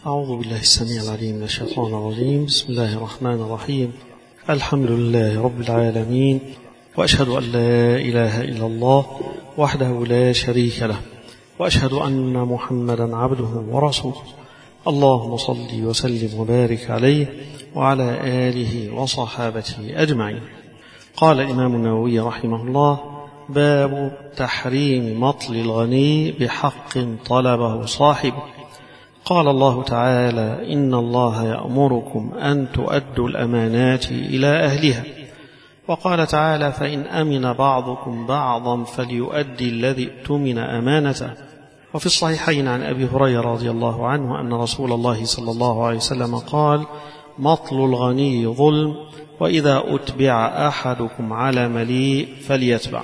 أعوذ بالله السميع العليم من الشيطان الرجيم. بسم الله الرحمن الرحيم. الحمد لله رب العالمين، وأشهد أن لا إله إلا الله وحده لا شريك له، وأشهد أن محمدا عبده ورسوله. اللهم صل وسلم وبارك عليه وعلى آله وصحابته أجمعين. قال الإمام النووي رحمه الله: باب تحريم مطل الغني بحق طلبه صاحبه. قال الله تعالى: إن الله يأمركم أن تؤدوا الأمانات إلى أهلها. وقال تعالى: فإن أمن بعضكم بعضا فليؤدي الذي اؤتمن أمانته. وفي الصحيحين عن أبي هريرة رضي الله عنه أن رسول الله صلى الله عليه وسلم قال: مطل الغني ظلم، وإذا أتبع أحدكم على مليء فليتبع.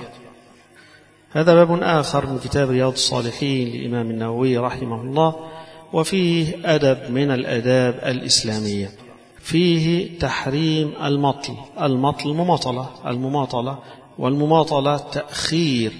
هذا باب آخر من كتاب رياض الصالحين للإمام النووي رحمه الله، وفيه أدب من الآداب الإسلامية. فيه تحريم المطل. المطل المماطلة، والمماطلة تأخير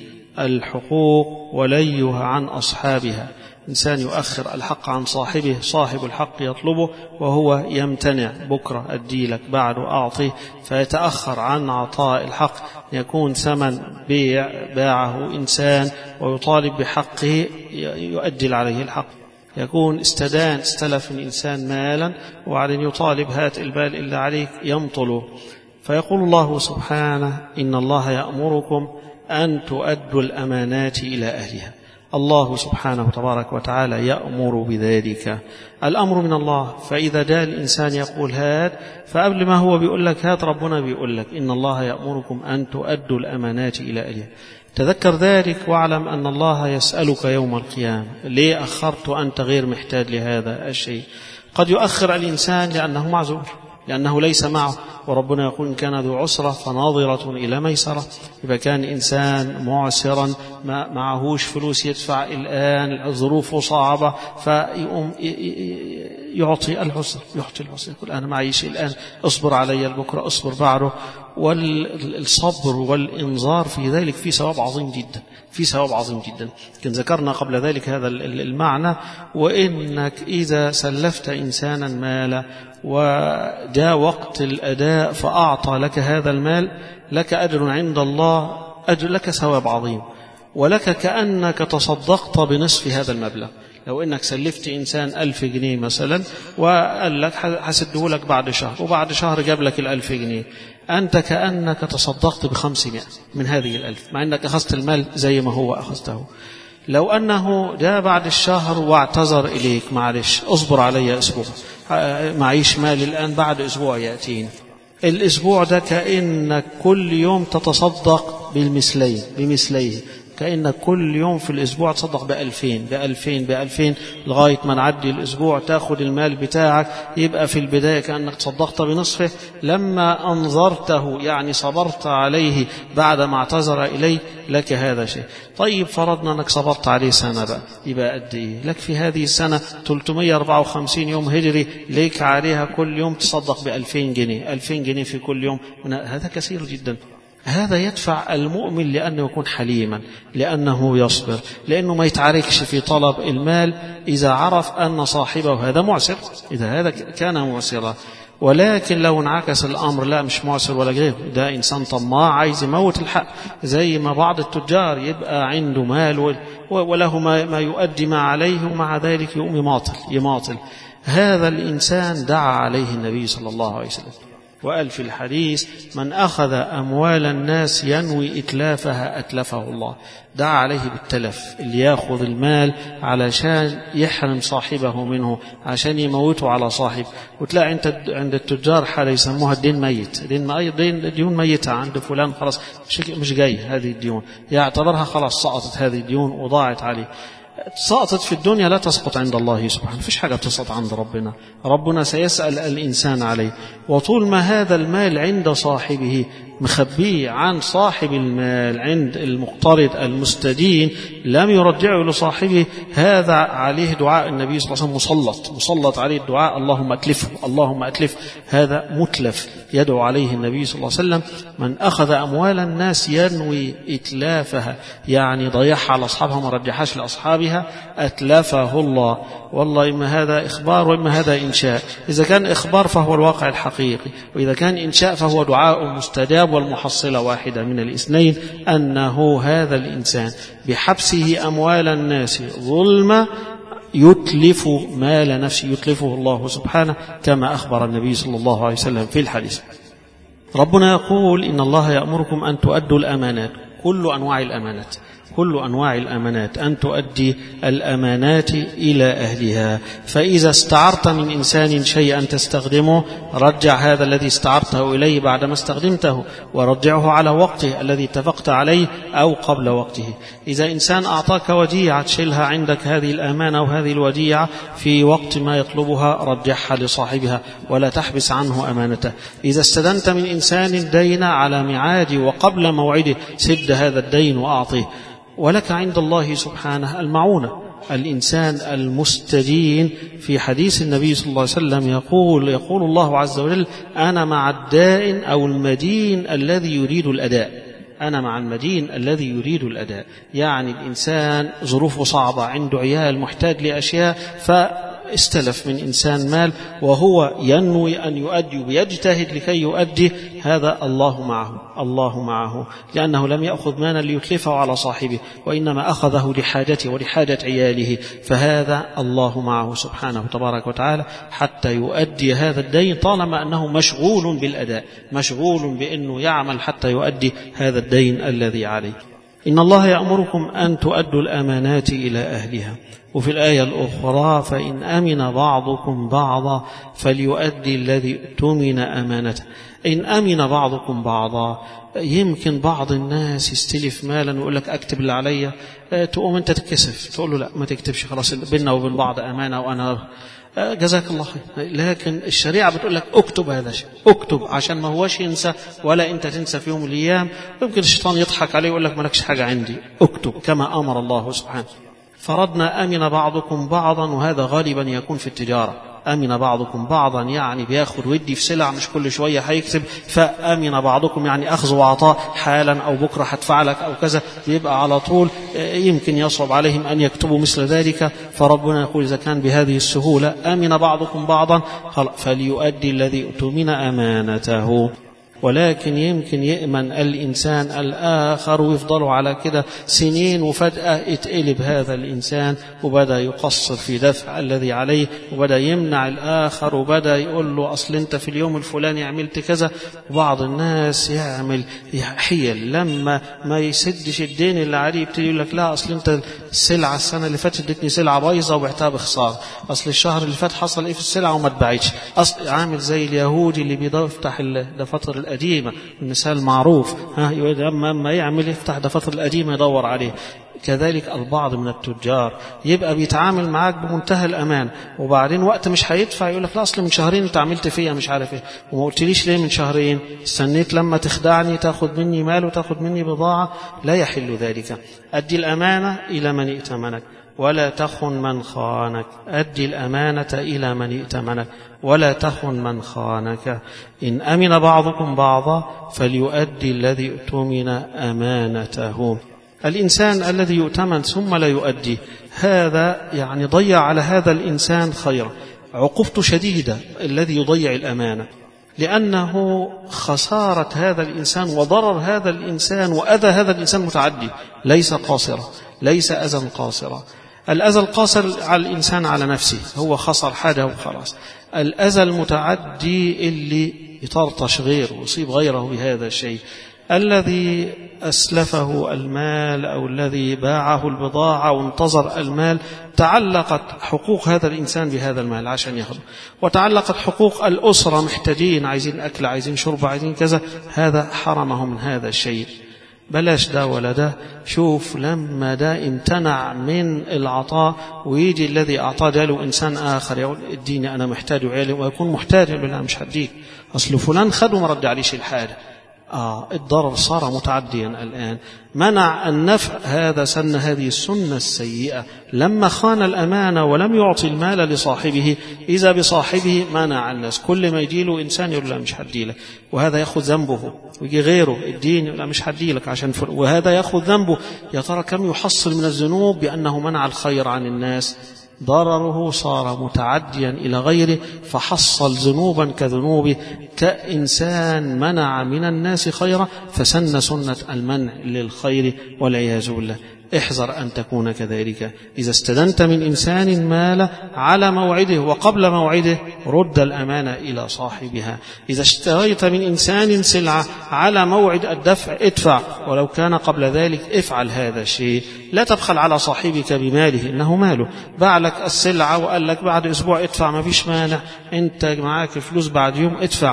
الحقوق وليها عن أصحابها. إنسان يؤخر الحق عن صاحبه، صاحب الحق يطلبه وهو يمتنع، بكرة أديلك، بعده أعطيه، فيتأخر عن عطاء الحق. يكون ثمن بيع باعه إنسان ويطالب بحقه يؤدي عليه الحق. يكون استلف من إنسان مالا وبعدين يطالب هات البال اللي عليك، يمطله. فيقول الله سبحانه: إن الله يأمركم أن تؤدوا الأمانات إلى أهلها. الله سبحانه تبارك وتعالى يأمر بذلك، الأمر من الله. فإذا جاء الإنسان يقول هات، فقبل ما هو بيقول لك هات، ربنا بيقول لك: إن الله يأمركم أن تؤدوا الأمانات إلى أهلها. تذكر ذلك واعلم أن الله يسألك يوم القيامة: ليه أخرت وأنت غير محتاج لهذا الشيء؟ قد يؤخر الإنسان لأنه معذور، لأنه ليس معه، وربنا يقول: إن كان ذو عسرة فناظرة إلى ميسرة. إذا كان إنسان معسرا ما معهوش فلوس يدفع الآن، الظروف صعبة، فيقوم يعطي العسر، يقول: أنا معيش الآن، اصبر علي البكرة، اصبر بعده. والصبر والإنظار في ذلك في ثواب عظيم جدا، كن ذكرنا قبل ذلك هذا المعنى. وإنك إذا سلفت إنسانا مالا وجاء وقت الأداء فأعطى لك هذا المال، لك أجر عند الله، لك ثواب عظيم، ولك كأنك تصدقت بنصف هذا المبلغ. لو إنك سلفت إنسان 1000 جنيه مثلا وقال لك حسده لك بعد شهر، وبعد شهر جاب لك 1000 جنيه، أنت كأنك تصدقت ب500 من هذه 1000، مع أنك أخذت المال زي ما هو أخذته. لو أنه جاء بعد الشهر واعتذر إليك: معلش اصبر علي أسبوع، معيش مال الآن، بعد أسبوع يأتين. الأسبوع ده كأنك كل يوم تتصدق بمثليه، كأنك كل يوم في الأسبوع تصدق ب2000 لغاية ما نعدي الأسبوع، تأخذ المال بتاعك. يبقى في البداية كأنك تصدقت بنصفه، لما أنظرته يعني صبرت عليه بعد ما اعتذر إليه، لك هذا شيء. طيب فرضنا أنك صبرت عليه سنة بقى، يبقى قد إيه لك في هذه السنة؟ 354 يوم هجري، ليك عليها كل يوم تصدق ب2000 جنيه، 2000 جنيه في كل يوم. هذا كثير جدا. هذا يدفع المؤمن لأنه يكون حليما، لأنه يصبر، لأنه ما يتعاركش في طلب المال إذا عرف أن صاحبه هذا معسر، إذا هذا كان معسرا. ولكن لو انعكس الأمر، لا مش معسر ولا غيره، ده إنسان طماع عايز يموت الحق، زي ما بعض التجار يبقى عنده مال وله ما يؤدي ما عليه، ومع ذلك يقوم يماطل. هذا الإنسان دعا عليه النبي صلى الله عليه وسلم، وقال في الحديث: من أخذ أموال الناس ينوي إتلافها أتلفه الله. دعا عليه بالتلف، اللي يأخذ المال علشان يحرم صاحبه منه، عشان يموته على صاحب. وتلاقي انت عند التجار حالة يسموها الدين ميت، ديون ميتة عند فلان، خلاص مش جاي هذه الديون، يعتبرها خلاص سقطت هذه الديون وضاعت عليه. سقطت في الدنيا، لا تسقط عند الله سبحانه، فيش حاجة تسقط عند ربنا سيسأل الإنسان عليه. وطول ما هذا المال عند صاحبه مخبيه عن صاحب المال عند المقترض المستدين لم يرجعه لصاحبه، هذا عليه دعاء النبي صلى الله عليه وسلم مسلط عليه الدعاء اللهم أتلفه اللهم أتلف، هذا متلف يدعو عليه النبي صلى الله عليه وسلم. من أخذ أموال الناس ينوي إتلافها يعني ضيعها على أصحابها ما رجحهاش لأصحابها أتلفه الله. والله إما هذا إخبار وإما هذا إنشاء، إذا كان إخبار فهو الواقع الحقيقي، وإذا كان إنشاء فهو دعاء مستجاب، والمحصلة واحدة من الاثنين أنه هذا الإنسان بحبسه أموال الناس ظلما يتلف مال نفسه يتلفه الله سبحانه كما أخبر النبي صلى الله عليه وسلم في الحديث. ربنا يقول إن الله يأمركم أن تؤدوا الأمانات، كل أنواع الأمانات، كل أنواع الأمانات أن تؤدي الأمانات إلى أهلها. فإذا استعرت من إنسان شيئا تستخدمه رجع هذا الذي استعرته إليه بعدما استخدمته، ورجعه على وقته الذي اتفقت عليه أو قبل وقته. إذا إنسان أعطاك وديعة تشيلها عندك هذه الأمانة وهذه الوديعة في وقت ما يطلبها رجعها لصاحبها ولا تحبس عنه أمانته. إذا استدنت من إنسان دين على ميعاده وقبل موعده سد هذا الدين وأعطيه. ولك عند الله سبحانه المعونة. الإنسان المستدين في حديث النبي صلى الله عليه وسلم يقول الله عز وجل أنا مع الدائن أو المدين الذي يريد الأداء، أنا مع المدين الذي يريد الأداء. يعني الإنسان ظروفه صعبة، عنده عيال، محتاج لأشياء، استلف من إنسان مال وهو ينوي أن يؤدي ويجتهد لكي يؤدي، هذا الله معه، الله معه، لأنه لم يأخذ مالا ليتلفه على صاحبه وإنما أخذه لحاجته ولحاجة عياله، فهذا الله معه سبحانه تبارك وتعالى حتى يؤدي هذا الدين طالما أنه مشغول بالأداء، مشغول بأنه يعمل حتى يؤدي هذا الدين الذي عليه. إن الله يأمركم أن تؤدوا الأمانات إلى أهلها. وفي الآية الأخرى فإن أمن بعضكم بعضا فليؤدي الذي اؤتمن أمانته. إن أمن بعضكم بعضا، يمكن بعض الناس يستلف مالا ويقول لك أكتب اللي عليا، تقوم أنت تتكسف تقول له لا ما تكتبش، خلاص بيننا وبين بعض أمانة وأنا جزاك الله خير. لكن الشريعة بتقول لك اكتب هذا الشيء، اكتب عشان ما هوش ينسى ولا أنت تنسى في يوم من الأيام، يمكن الشيطان يضحك عليه ويقول لك مالكش حاجة عندي، اكتب كما أمر الله سبحانه. فرضنا أمن بعضكم بعضا، وهذا غالبا يكون في التجارة. أمن بعضكم بعضا يعني بياخد ودي في سلع، مش كل شوية هيكتب. فأمن بعضكم يعني أخذ وعطاء حالا أو بكرة هدفع لك أو كذا، يبقى على طول يمكن يصعب عليهم أن يكتبوا مثل ذلك. فربنا يقول إذا كان بهذه السهولة أمن بعضكم بعضا فليؤدي الذي اؤتمن أمانته. ولكن يمكن يأمن الإنسان الآخر ويفضلوا على كده سنين، وفجأة يتقلب هذا الإنسان وبدأ يقصر في دفع الذي عليه، وبدأ يمنع الآخر، وبدأ يقول له أصل أنت في اليوم الفلاني عملت كذا. وبعض الناس يعمل حيل لما ما يسدش الدين اللي عليه يبتدي يقول لك لا أصل أنت السلعة السنة اللي فاتت ادتني سلعة بايظة وبعتها بخسارة، أصل الشهر اللي فات حصل إيه في السلعة وما اتباعتش، أصل عامل زي اليهودي اللي بيفتح الدفاتر القديمة، المثال معروف، لما يعمل يفتح دفاتر القديمة يدور عليه. كذلك البعض من التجار يبقى بيتعامل معاك بمنتهى الأمان، وبعدين وقت مش هيدفع يقول لك لا أصل من شهرين أنت عملت فيها مش عارف إيه، وما قلتليش ليه من شهرين، استنيت لما تخدعني تاخد مني مال وتاخد مني بضاعة. لا يحل ذلك. أدي الأمانة إلى من ائتمنك ولا تخن من خانك. أدي الأمانة إلى من ائتمنك ولا تخن من خانك. إن أمن بعضكم بعضا فليؤدي الذي اؤتمن أمانته. الإنسان الذي يؤتمن ثم لا يؤدي، هذا يعني ضيع على هذا الإنسان خيرا، عقوبته شديدة الذي يضيع الأمانة، لأنه خسارة هذا الإنسان وضرر هذا الإنسان وأذى هذا الإنسان متعدي، ليس قاصرة، ليس أذى قاصرة. الأذى القاصر على الإنسان على نفسه، هو خسر حاجة وخلاص. الأذى المتعدي اللي يطرطش غيره ويصيب غيره بهذا الشيء، الذي أسلفه المال أو الذي باعه البضاعة وانتظر المال، تعلقت حقوق هذا الإنسان بهذا المال عشان ياخذه، وتعلقت حقوق الأسرة، محتاجين عايزين أكل عايزين شرب عايزين كذا، هذا حرمه من هذا الشيء. بلاش ده ولا ده. شوف لما ده امتنع من العطاء ويجي الذي أعطاه جاله إنسان آخر يقول اديني أنا محتاج وعيالي، ويكون محتاج يقول لا مش هديك، أصل فلان خد وما رجع ليش الحاجة. الضرر صار متعديا الآن. منع النفع، هذا سن هذه السنة السيئة. لما خان الأمانة ولم يعطي المال لصاحبه، إذا بصاحبه منع الناس. كل ما يجي له إنسان يقول لا مش هدي لك، وهذا يأخذ ذنبه. ويجي غيره الدين لا مش هدي لك عشان وهذا يأخذ ذنبه. يا ترى كم يحصل من الذنوب بأنه منع الخير عن الناس؟ ضرره صار متعديا إلى غيره، فحصل ذنوبا كذنوبه، كإنسان منع من الناس خيرا فسن سنة المنع للخير والعياذ بالله. احذر أن تكون كذلك. إذا استدنت من إنسان مال على موعده وقبل موعده، رد الأمانة إلى صاحبها. إذا اشتريت من إنسان سلعة على موعد الدفع، ادفع، ولو كان قبل ذلك افعل هذا الشيء. لا تبخل على صاحبك بماله، إنه ماله. باع لك السلعة وقال لك بعد أسبوع ادفع، ما فيش مانع، أنت معاك فلوس بعد يوم ادفع.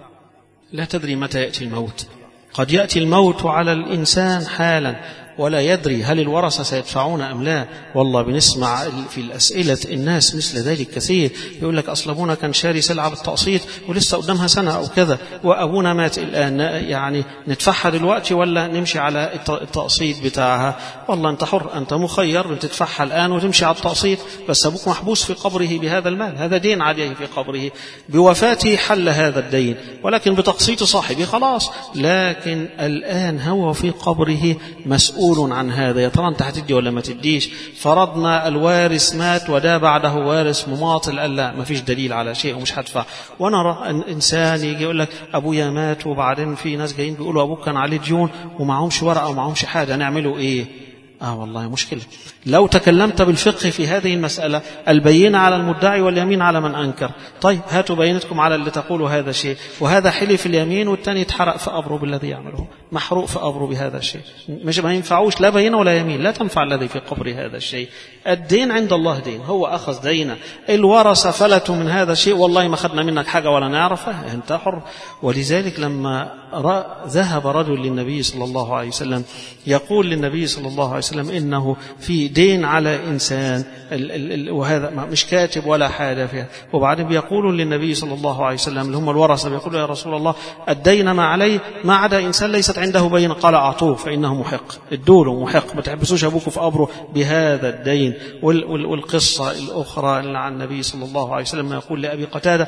لا تدري متى يأتي الموت. قد يأتي الموت على الإنسان حالا ولا يدري هل الورثة سيدفعون أم لا. والله بنسمع في الأسئلة الناس مثل ذلك كثير. يقول لك أصل أبونا كان شاري سلعة بالتقسيط ولسه قدامها سنة أو كذا، وأبونا مات الآن، يعني ندفعها دلوقتي ولا نمشي على التقسيط بتاعها؟ والله أنت حر، أنت مخير، تدفعها الآن وتمشي على التقسيط، بس أبوك محبوس في قبره بهذا المال، هذا دين عليه في قبره. بوفاته حل هذا الدين، ولكن بتقسيط صاحبه خلاص. لكن الآن هو في قبره مسؤول عن هذا. يا ترى انت هتدي ولا ما تديش؟ فرضنا الوارث مات ودا بعده وارث مماطل، قال لا ما فيش دليل على شيء ومش هدفع. ونرى انسان يجي يقول لك ابويا مات، وبعدين في ناس جايين بيقولوا ابوك كان عليه ديون ومعهمش ورقه ومعهمش حاجه، نعمله ايه؟ والله مشكلة. لو تكلمت بالفقه في هذه المسألة، البينة على المدعي واليمين على من أنكر. طيب هاتوا بينتكم على اللي تقولوا هذا الشيء، وهذا حلف اليمين والثاني اتحرق في قبره بالذي يعمله، محروق في قبره بهذا الشيء. مش ما ينفعوش لا بينة ولا يمين، لا تنفع الذي في قبر هذا الشيء. الدين عند الله دين، هو أخذ دينا. الورثة فلتوا من هذا الشيء، والله ما خدنا منك حاجة ولا نعرفه، انت حر. ولذلك لما ذهب رجل للنبي صلى الله عليه وسلم يقول للنبي صلى الله عليه وسلم إنه في دين على إنسان، وهذا مش كاتب ولا حاجة فيها، وبعدين بيقولوا للنبي صلى الله عليه وسلم اللي هم الورثة، بيقولوا يا رسول الله الدين ما عليه ما عدا إنسان ليست عنده بينة. قال أعطوه فإنه محق، ادوله محق، ما تحبسوش أبوكم في قبره بهذا الدين. والقصة الأخرى اللي عن النبي صلى الله عليه وسلم يقول لأبي قتادة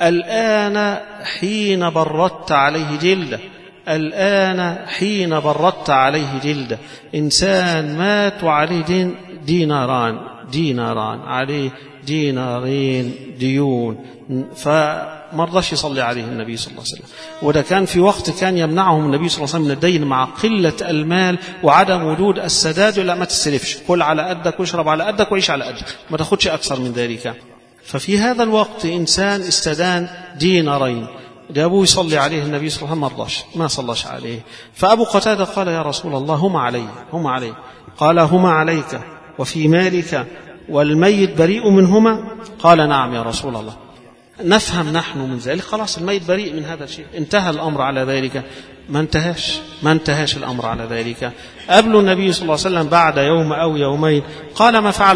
الآن حين بردت عليه جلده، الآن حين بردت عليه جلده. إنسان مات وعليه ديناران عليه دينارين ديون، فما رضاش يصلي عليه النبي صلى الله عليه وسلم. وده كان في وقت كان يمنعهم النبي صلى الله عليه وسلم من الدين مع قلة المال وعدم وجود السداد. لا ما تستلفش، كل على قدك واشرب على قدك وعيش على قدك، ما تاخدش أكثر من ذلك. ففي هذا الوقت إنسان استدان دينارين، ده أبوه يصلي عليه النبي صلى الله عليه وسلم، مرضاش، ما صلىش عليه. فأبو قتادة قال يا رسول الله هما علي. قال هما عليك وفي مالك والميت بريء منهما؟ قال نعم يا رسول الله. نفهم نحن من ذلك خلاص الميت بريء من هذا الشيء، انتهى الأمر على ذلك. ما انتهاش الأمر على ذلك. قبل النبي صلى الله عليه وسلم بعد يوم أو يومين قال ما فعل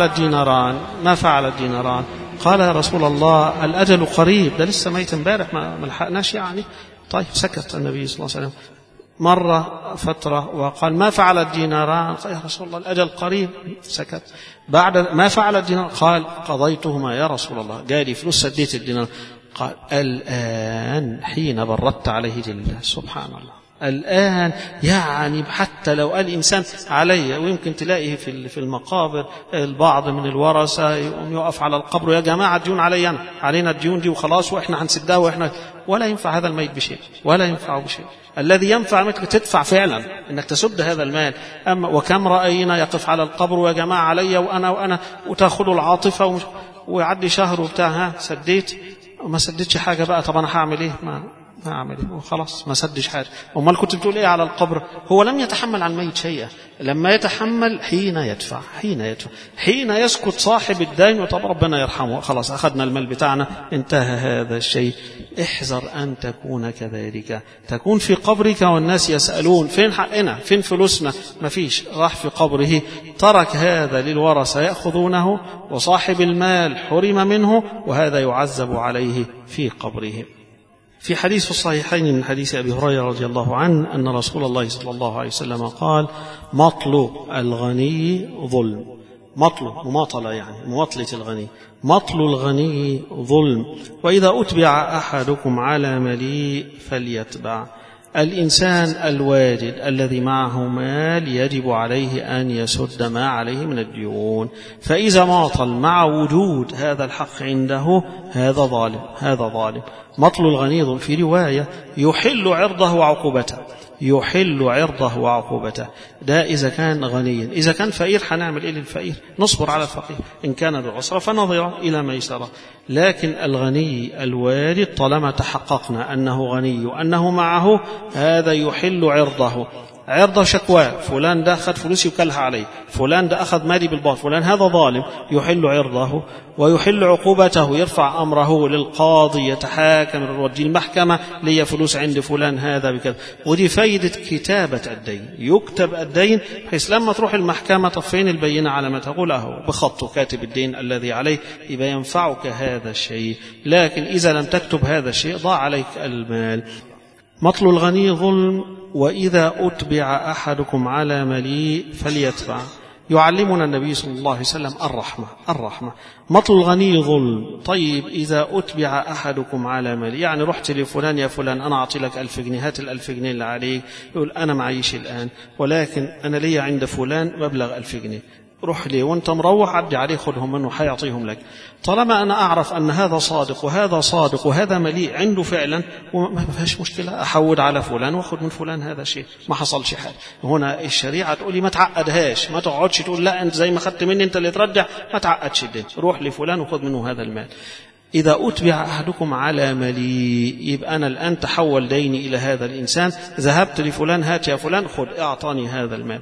الديناران؟ قال يا رسول الله الأجل قريب، ده لسه ميت امبارح ما لحقناش يعني. طيب سكت النبي صلى الله عليه وسلم. مرة فترة وقال ما فعل الديناران؟ قال يا رسول الله الأجل قريب، سكت. بعد ما فعل الدينار قال قضيتهما يا رسول الله، جالي فلوس سديت الدينار. قال الآن حين بردت عليه جلده. سبحان الله. الآن يعني حتى لو قال إنسان علي، ويمكن تلاقيه في المقابر البعض من الورثة يقف على القبر يا جماعة الديون علينا الديون دي وخلاص وإحنا هنسدها ولا ينفع هذا الميت بشيء، ولا ينفع بشيء. الذي ينفع مثلك تدفع فعلا انك تسد هذا المال. أما وكم رأينا يقف على القبر ويا جماعة علي وأنا وتأخذوا العاطفة ويعدي شهر وبتاع سديت وما سديتش حاجة بقى. طب أنا هعمل إيه؟ ما أعمل إيه؟ وخلاص ما سدش حاجة. أمال كنت بتقول إيه على القبر؟ هو لم يتحمل عن الميت شيئا. لما يتحمل حين يدفع، حين يسكت صاحب الدين وطب ربنا يرحمه، خلاص أخذنا المال بتاعنا، انتهى هذا الشيء. احذر أن تكون كذلك، تكون في قبرك والناس يسألون فين حقنا، فين فلوسنا؟ ما فيش، راح في قبره، ترك هذا للورثة يأخذونه، وصاحب المال حرم منه، وهذا يعذب عليه في قبره. في حديث الصحيحين من حديث أبي هريرة رضي الله عنه أن رسول الله صلى الله عليه وسلم قال: مطل الغني ظلم. مطل مماطلة يعني مماطلة الغني. مطل الغني ظلم، وإذا أتبع أحدكم على مليء فليتبع. الإنسان الواجد الذي معه مال يجب عليه أن يسد ما عليه من الديون، فإذا ماطل مع وجود هذا الحق عنده هذا ظالم. هذا ظالم. مطل الغني في رواية يحل عرضه وعقوبته. يحل عرضه وعقوبته. ده إذا كان غنيا. إذا كان فقير هنعمل إيه للفقير؟ نصبر على الفقير. إن كان ذو عسرة فنظر إلى ميسرة. لكن الغني الوارد طالما تحققنا أنه غني وأنه معه هذا يحل عرضه. عرض شكوى، فلان ده أخذ فلوسي وكلها عليه، فلان ده أخذ مالي بالباطل، فلان هذا ظالم، يحل عرضه ويحل عقوبته. يرفع أمره للقاضي، يتحاكم الرجل المحكمة، لي فلوس عند فلان هذا بكذا. ودي فايدة كتابة الدين. يكتب الدين بحيث لما تروح المحكمة طفين البينة على ما تقول أهو بخط كاتب الدين الذي عليه، يبقى ينفعك هذا الشيء. لكن إذا لم تكتب هذا الشيء ضاع عليك المال. مطل الغني ظلم، وإذا أتبع أحدكم على مليء فليتبع. يعلمنا النبي صلى الله عليه وسلم الرحمة. مطل الغني ظلم. طيب إذا أتبع أحدكم على مليء، يعني رحت لفلان: يا فلان أنا أعطي لك 1000 جنيه، هات 1000 جنيه اللي عليك. يقول: أنا معيش الآن، ولكن أنا لي عند فلان مبلغ 1000 جنيه، روح لي وانت مروح عدي عليه خدهم منه حيعطيهم لك. طالما أنا أعرف أن هذا صادق وهذا صادق وهذا مليء عنده فعلا، وما فيهاش مشكلة، أحود على فلان وأخذ من فلان هذا شيء، ما حصلش حاجة. هنا الشريعة تقولي ما تعقدهاش، ما تقعدش تقول لا أنت زي ما خدت مني أنت اللي ترجع، ما تعقدش الدين، روح لفلان وخذ منه هذا المال. إذا أتبع أحدكم على مليء، يبقى أنا الآن تحول ديني إلى هذا الإنسان، ذهبت لفلان: هات يا فلان خذ أعطاني هذا المال.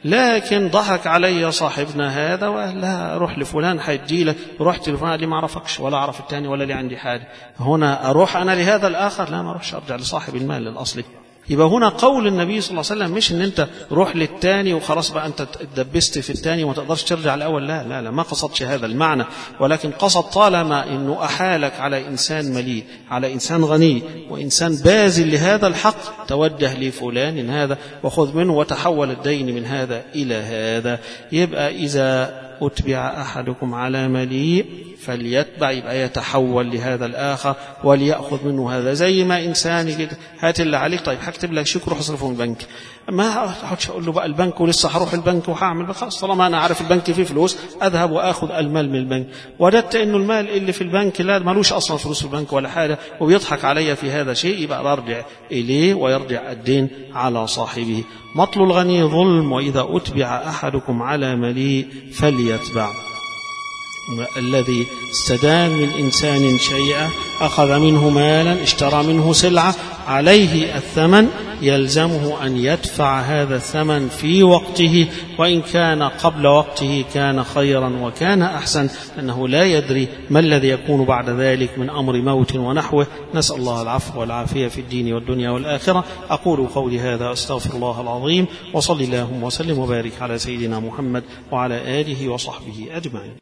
لكن ضحك علي صاحبنا هذا وقال: لا روح لفلان هيدي لك. رحت لفلان اللي ما عرفكش ولا عرف الثاني ولا لي عندي حاجة. هنا أروح أنا لهذا الآخر؟ لا، ما أروحش، أرجع لصاحب المال الأصلي. يبقى هنا قول النبي صلى الله عليه وسلم مش ان انت روح للتاني وخلاص بقى انت اتدبست في التاني وما تقدرش ترجع الاول. لا لا لا، ما قصدش هذا المعنى، ولكن قصد طالما انه احالك على انسان مليء، على انسان غني وانسان باذل لهذا الحق، توجه لفلان هذا وخذ منه وتحول الدين من هذا الى هذا. يبقى اذا أتبع أحدكم على مليء فليتبع، يبقى يتحول لهذا الآخر وليأخذ منه هذا. زي ما إنسان كده: هات اللي عليك، طيب هكتب لك شيك روح اصرفه من البنك. ما أقعدش أقول له بقى البنك ولسه هروح البنك وهعمل، خلاص طالما أنا عارف البنك فيه فلوس أذهب وأخذ المال من البنك. وجدت إنه المال اللي في البنك لا مالوش أصلا فلوس في البنك ولا حاجة وبيضحك علي في هذا شيء، يبقى أرجع إليه ويرجع الدين على صاحبه. مطل الغني ظلم، وإذا أتبع أحدكم على مليء فليتبع. الذي استدان من إنسان شيئا، أخذ منه مالا، اشترى منه سلعة، عليه الثمن، يلزمه أن يدفع هذا الثمن في وقته، وإن كان قبل وقته كان خيرا وكان أحسن، أنه لا يدري ما الذي يكون بعد ذلك من أمر موت ونحوه. نسأل الله العفو والعافية في الدين والدنيا والآخرة. أقول قولي هذا أستغفر الله العظيم، وصلي اللهم وسلم وبارك على سيدنا محمد وعلى آله وصحبه أجمعين.